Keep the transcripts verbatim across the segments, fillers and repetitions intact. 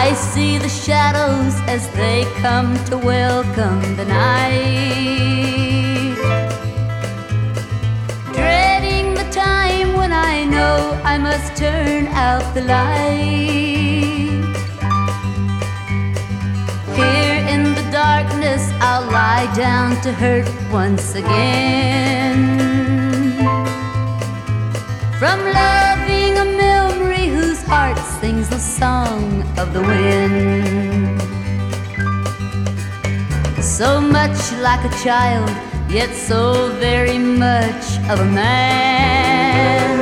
I see the shadows as they come to welcome the night, dreading the time when I know I must turn out the light. Here in the darkness I'll lie down to hurt once again, from loving a memory whose heart sings the song of the wind. So much like a child, yet so very much of a man.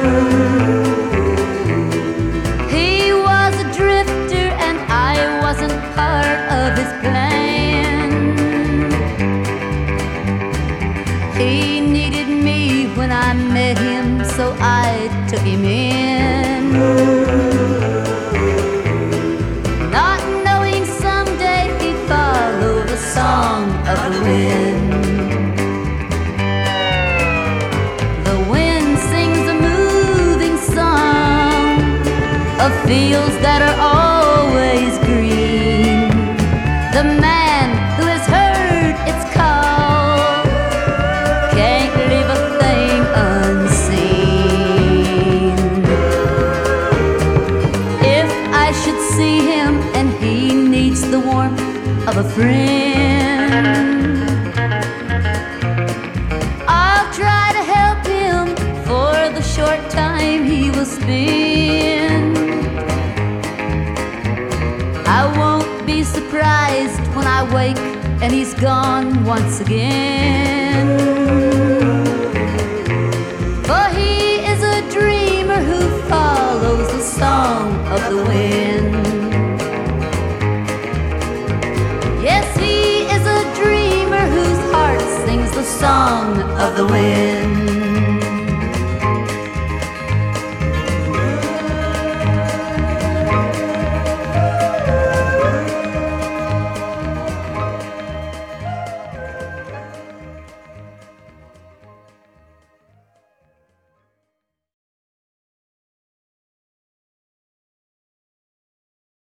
He was a drifter and I wasn't part of his plan. He needed me when I met him, so I took him in, not knowing someday he'd follow the song of the wind. The wind sings a moving song of fields that are always green. The man who has heard its call can't leave a thing unseen. If I should see him and he needs the warmth of a friend, I'll try to help him for the short time he will spend. I won't be surprised when I wake and he's gone once again, for he is a dreamer who follows the song of the wind. Yes, he is a dreamer whose heart sings the song of the wind.